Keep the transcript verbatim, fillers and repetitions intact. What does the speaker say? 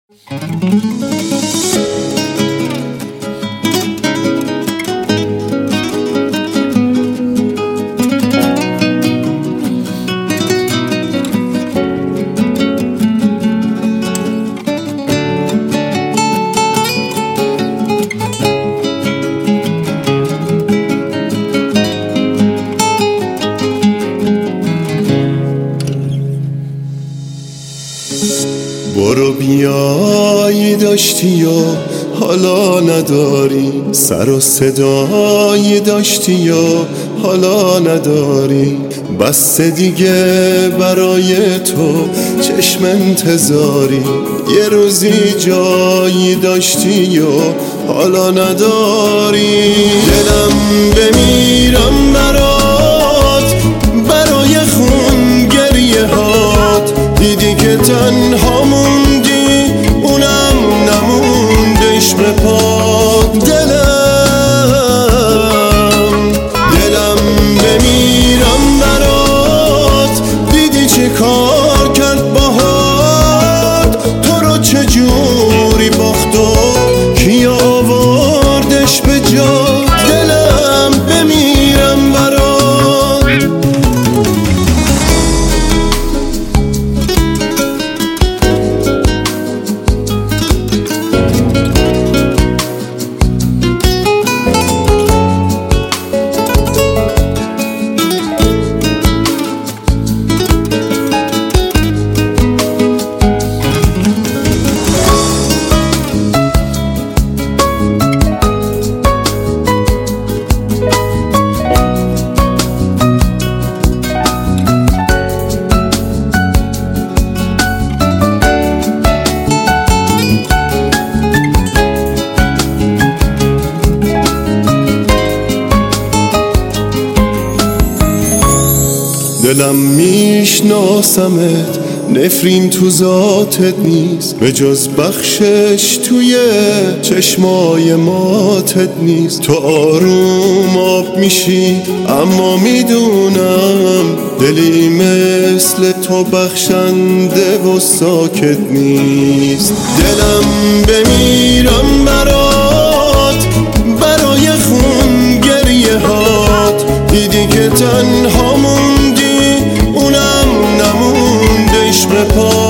برو بیایی داشتی و حالا نداری، سر و صدایی داشتی و حالا نداری. بس دیگه برای تو چشم انتظاری، یه روزی جایی داشتی و حالا نداری. دلم بمیرم برات، برای خون گریه هات، دیدی که تنها موندی اونم نموند عشق پات. دلم دلم بمیرم برات، دیدی چه کار کرد باهات، تو رو چجوری باخت و کی آوردش به جا. دلم بمیرم برات. دلم میشناسمت، نفرین تو ذاتت نیست، به جز بخشش توی چشمای ماتت نیست. تو آروم آب میشی اما میدونم دلی مثل تو بخشنده و ساکت نیست. دلم بمیرم برات، برای خون گریه هات، دیدی که تنها موندی اونم نموند عشق پات.